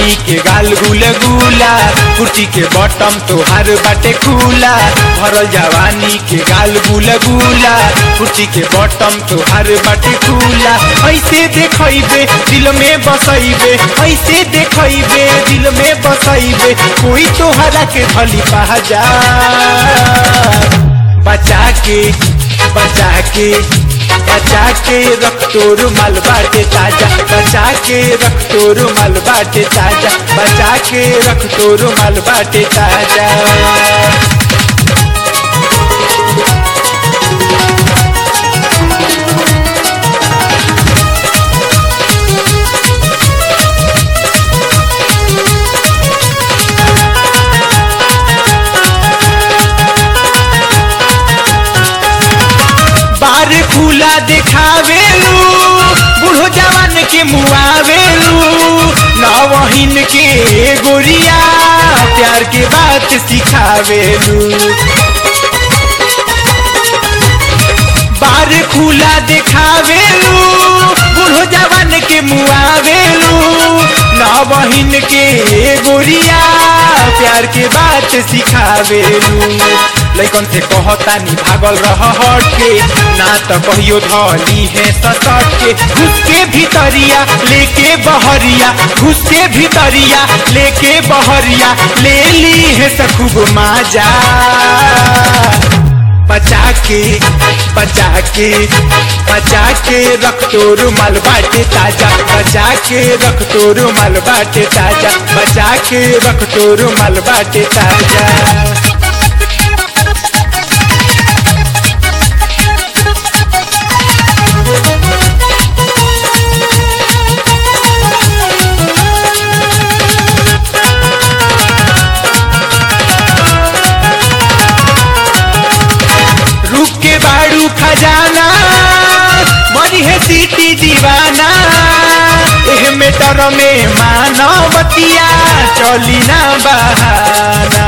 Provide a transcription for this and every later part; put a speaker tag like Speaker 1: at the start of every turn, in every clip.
Speaker 1: जवानी के गाल गुलगुला, कुर्सी के बटम तोहार बाटे खुला। भरल जवानी के गाल गुलगुला, कुर्सी के बटम तोहार बाटे खुला। ऐसे देखैबे दिल में बसैबे, ऐसे देखैबे दिल में बसैबे, कोई तोहरा के भली पहजा। बचा के बचा के बचा के रख तोर माल बाटे ताजा, बचा के रख तोर माल बाटे ताजा, बचा के रख तोर माल बाटे ताजा। बार खुला देखावेलू, बूढ़ो जवान के मुआवेलू। नवहीन के गोरिया प्यार के बात सिखावेलू। बार खुला देखावेलू, बूढ़ो जवान के मुआवेलू। नवहीन के गोरिया प्यार के बात सिखावेलू। लइकन से कहतानी भागल रह हट के, ना तो कहियो धली है ससट के। घुस के भीतरिया लेके बहरिया, घुस के भीतरिया लेके बहरिया, ले ली है खूब माजा। बचा के बचा के बचा के रख तोर माल बाटे ताजा, बचा के रख तोर माल बाटे ताजा, बचा के रख तोर माल बाटे ताजा। रूप के बाड़ू खजाना, मरी है सीटी दीवाना। एह मेटर में मानवतिया चली ना बहाना।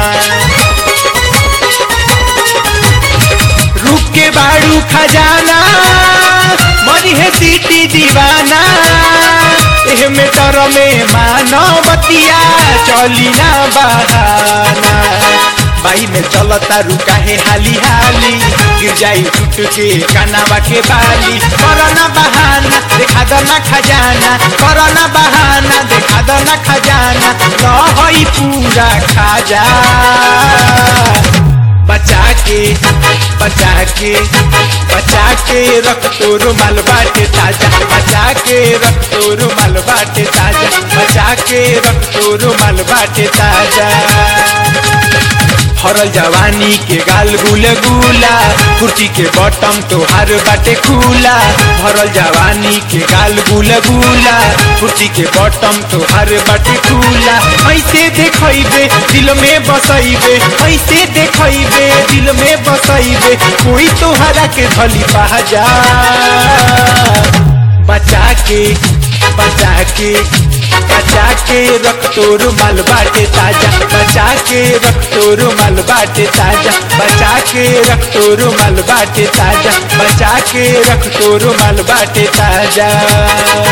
Speaker 1: रूप के बाड़ू खजाना, मरी है सीटी दीवाना। एह मेटर में मानवतिया चली ना बहाना। बाई में चलता रुका है हाली हाली, गिर जाई टूट के कानावा के बाली। करना बहाना देखा दो ना खजाना, करना बहाना देखा दो ना खजाना, लहई पूरा खाजा। बचा के बचा के बचा के रख तोर माल बाटे ताजा, बचा के रख तोर माल बाटे ताजा, बचा के रख तोर माल बाटे ताजा। भरल जवानी के गाल गुलगुला, कुर्सी के बटम तोहार बाटे खुला। भरल जवानी के गाल गुलगुला, कुर्सी के बटम तोहार बाटे खुला। ऐसे देखैबे दिल में बसैबे, ऐसे देखैबे दिल में बसैबे, कोई तोहरा के भली पहजा। बचा के बचा के बचा के रख तोर माल बाटे ताजा, बचा के रख तोर माल बाटे ताजा, बचा के रख तोर माल बाटे ताजा, बचा के रख तोर माल बाटे ताजा।